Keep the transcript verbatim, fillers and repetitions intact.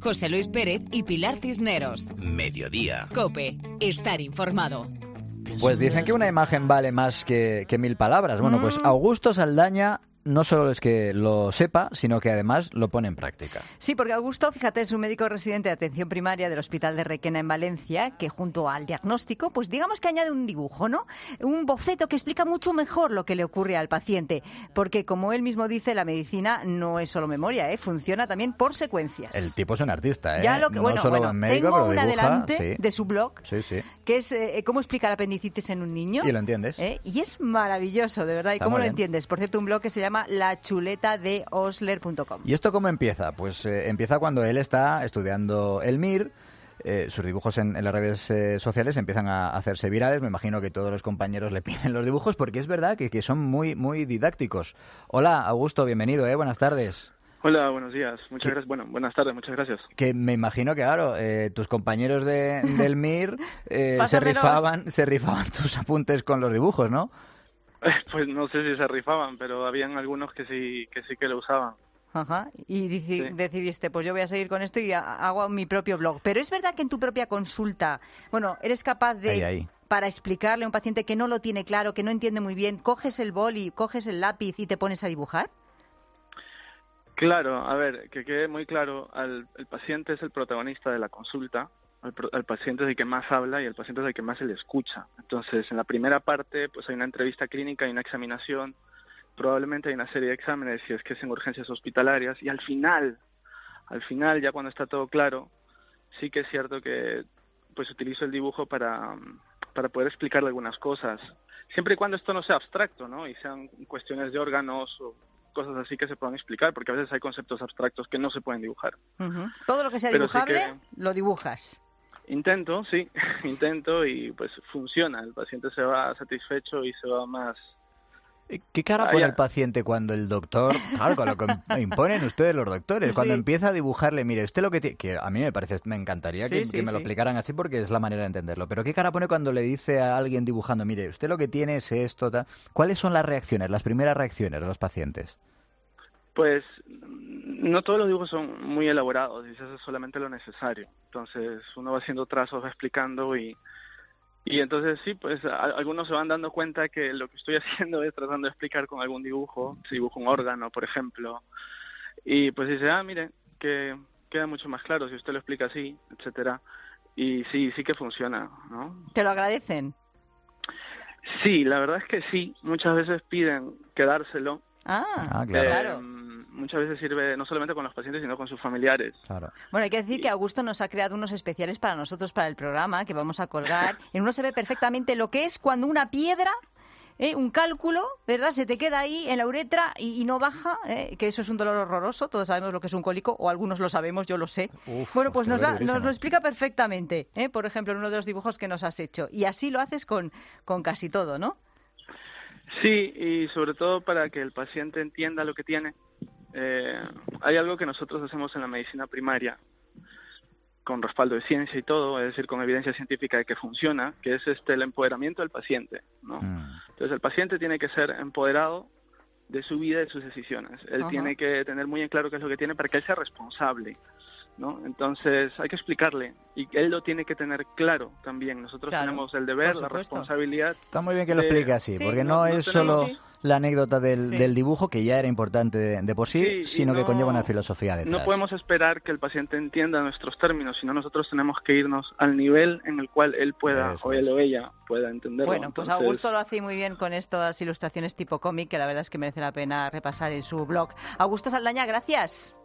José Luis Pérez y Pilar Cisneros. Mediodía. COPE. Estar informado. Pues dicen que una imagen vale más que, que mil palabras. Bueno, pues Augusto Saldaña no solo es que lo sepa, sino que además lo pone en práctica. Sí, porque Augusto, fíjate, es un médico residente de atención primaria del Hospital de Requena en Valencia, que junto al diagnóstico, pues digamos que añade un dibujo, ¿no? Un boceto que explica mucho mejor lo que le ocurre al paciente. Porque, como él mismo dice, la medicina no es solo memoria, ¿eh? Funciona también por secuencias. El tipo es un artista, ¿eh? Ya lo que, no bueno, solo bueno, médico, tengo pero un dibuja, adelante sí. de su blog, Sí, sí. que es eh, cómo explica la apendicitis en un niño. Y lo entiendes. ¿Eh? Y es maravilloso, de verdad. ¿Y Está cómo muy lo bien. entiendes? Por cierto, un blog que se llama la chuleta de osler punto com. ¿Y esto cómo empieza? Pues eh, empieza cuando él está estudiando el M I R. Eh, sus dibujos en, en las redes eh, sociales empiezan a hacerse virales. Me imagino que todos los compañeros le piden los dibujos porque es verdad que, que son muy, muy didácticos. Hola, Augusto, bienvenido, ¿eh? Buenas tardes. Hola, buenos días. Muchas ¿Qué? gracias. Bueno, buenas tardes, muchas gracias. Que me imagino que, claro, eh, tus compañeros de, del M I R eh, se Pásamelos. rifaban, se rifaban tus apuntes con los dibujos, ¿no? Pues no sé si se rifaban, pero habían algunos que sí que sí que lo usaban. Ajá. Y dici- Sí. decidiste, pues yo voy a seguir con esto y ha- hago mi propio blog. Pero es verdad que en tu propia consulta, bueno, eres capaz de, Ahí, ahí. para explicarle a un paciente que no lo tiene claro, que no entiende muy bien, coges el boli, coges el lápiz y te pones a dibujar. Claro, a ver, que quede muy claro, al, el paciente es el protagonista de la consulta, el, pro- el paciente es el que más habla y el paciente es el que más se le escucha. Entonces, en la primera parte, pues hay una entrevista clínica, hay una examinación, probablemente hay una serie de exámenes si es que es en urgencias hospitalarias, y al final, al final, ya cuando está todo claro, sí que es cierto que pues utilizo el dibujo para, para poder explicarle algunas cosas, siempre y cuando esto no sea abstracto, ¿no? Y sean cuestiones de órganos o cosas así que se puedan explicar, porque a veces hay conceptos abstractos que no se pueden dibujar. Ujú. Todo lo que sea Pero sí dibujable, que- lo dibujas. Intento, sí, intento y pues funciona, el paciente se va satisfecho y se va más... ¿Qué cara Ah, pone ya. el paciente cuando el doctor, claro, con lo que imponen ustedes los doctores, cuando Sí. empieza a dibujarle, mire, usted lo que tiene, que a mí me parece, me encantaría Sí, que, sí, que me lo sí. explicaran así porque es la manera de entenderlo, pero ¿qué cara pone cuando le dice a alguien dibujando, mire, usted lo que tiene es esto, tal? ¿Cuáles son las reacciones, las primeras reacciones de los pacientes? Pues no todos los dibujos son muy elaborados y se hace solamente lo necesario. Entonces uno va haciendo trazos, va explicando y, y entonces sí, pues a- algunos se van dando cuenta que lo que estoy haciendo es tratando de explicar con algún dibujo, si dibujo un órgano, por ejemplo, y pues dice, ah, mire, que queda mucho más claro si usted lo explica así, etcétera. Y sí, sí que funciona, ¿no? ¿Te lo agradecen? Sí, la verdad es que sí. Muchas veces piden quedárselo. Ah, Ah, claro. claro. Eh, muchas veces sirve no solamente con los pacientes, sino con sus familiares. Claro. Bueno, hay que decir que Augusto nos ha creado unos especiales para nosotros, para el programa, que vamos a colgar. En uno se ve perfectamente lo que es cuando una piedra, ¿eh? un cálculo, ¿verdad? Se te queda ahí en la uretra y, y no baja, ¿eh? Que eso es un dolor horroroso. Todos sabemos lo que es un cólico, o algunos lo sabemos, yo lo sé. Uf, bueno, pues hostia, nos, la- durísimo. nos lo explica perfectamente, ¿eh? Por ejemplo, en uno de los dibujos que nos has hecho. Y así lo haces con, con casi todo, ¿no? Sí, y sobre todo para que el paciente entienda lo que tiene. Eh, hay algo que nosotros hacemos en la medicina primaria, con respaldo de ciencia y todo, es decir, con evidencia científica de que funciona, que es este el empoderamiento del paciente, ¿no? Mm. Entonces el paciente tiene que ser empoderado de su vida y de sus decisiones. Él Ajá. tiene que tener muy en claro qué es lo que tiene para que él sea responsable, ¿no? Entonces hay que explicarle y él lo tiene que tener claro también. Nosotros Claro, tenemos el deber, por la supuesto. responsabilidad. Está muy bien que lo de- explique así, sí, porque no- no, no es tenemos- solo sí. la anécdota del, Sí. del dibujo, que ya era importante de, de por sí, Sí, y sino que no- conlleva una filosofía detrás. No podemos esperar que el paciente entienda nuestros términos, sino nosotros tenemos que irnos al nivel en el cual él pueda, Eso o él es. o ella pueda entenderlo. Bueno, pues Entonces, Augusto lo hace muy bien con estas ilustraciones tipo cómic, que la verdad es que merece la pena repasar en su blog. Augusto Saldaña, gracias.